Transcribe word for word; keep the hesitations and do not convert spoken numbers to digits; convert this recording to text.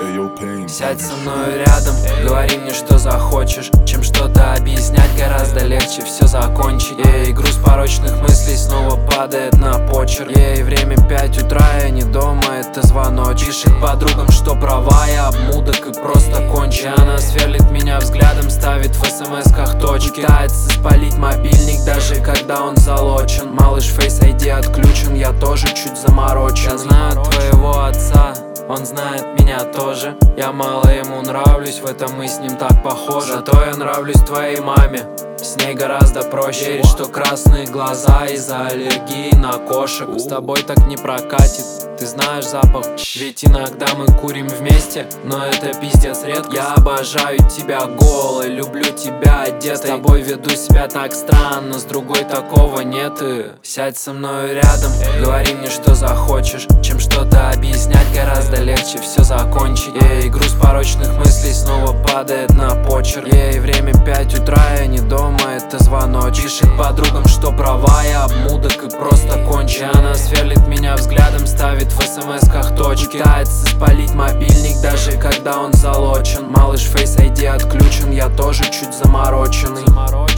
Сядь со мной рядом, говори мне, что захочешь. Чем что-то объяснять, гораздо легче все закончить. Ей, груз порочных мыслей снова падает на почерк. Ей, время пять утра, я не дома, это звоночек. Пишет подругам, что права, я обмудок и просто кончен. Она сверлит меня взглядом, ставит в смс-ках точки. Пытается спалить мобильник, даже когда он залочен. Малыш, Face ай ди отключен, я тоже чуть заморочен. Я знаю твоего отца, он знает меня тоже. Я мало ему нравлюсь, в этом мы с ним так похожи. Зато я нравлюсь твоей маме, с ней гораздо проще. Верить, что красные глаза из-за аллергии на кошек. С тобой так не прокатит, ты знаешь запах. Ведь иногда мы курим вместе, но это пиздец редко. Я обожаю тебя голой, люблю тебя одетой. С тобой веду себя так странно, с другой такого нет. И сядь со мной рядом, говори мне, что захочешь. Чем что-то объяснять, гораздо легче все закончить. Ей, груз порочных мыслей снова падает на почерк. Ей, время пять утра, я не дома, это звоночек. Пишет подругам, что права, я обмудок и просто кончен. Она сверлит меня взглядом, ставит в смс-ках точки. Пытается спалить мобильник, даже когда он залочен. Малыш, Face ай ди отключен, я тоже чуть замороченный.